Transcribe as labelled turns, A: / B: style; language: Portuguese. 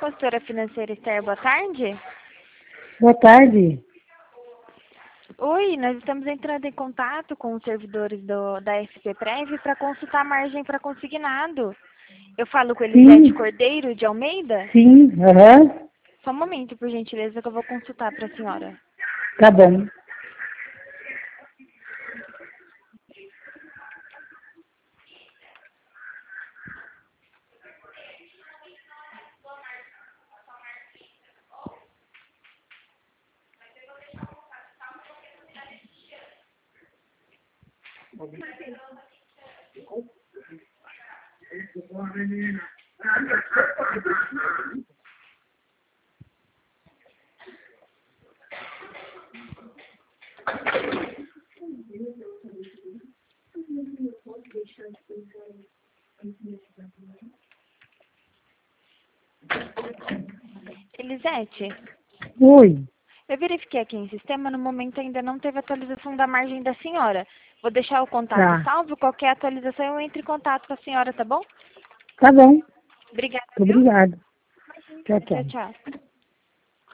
A: Consultora financeira Esther, boa tarde.
B: Boa tarde.
A: Oi, nós estamos entrando em contato com os servidores da SP Prev para consultar a margem para consignado. Eu falo com Elisete Cordeiro de Almeida?
B: Sim, aham.
A: Só um momento, por gentileza, que eu vou consultar para a senhora.
B: Tá bom.
A: Elisete,
B: Oi.
A: eu verifiquei aqui em sistema, no momento ainda não teve atualização da margem da senhora. Vou deixar o contato
B: Tá.
A: salvo, qualquer atualização eu entro em contato com a senhora, tá bom?
B: Tá bom.
A: Obrigada,
B: Muito
A: viu?
B: obrigado. Tchau,
A: Tchau,
B: tchau.
A: tchau.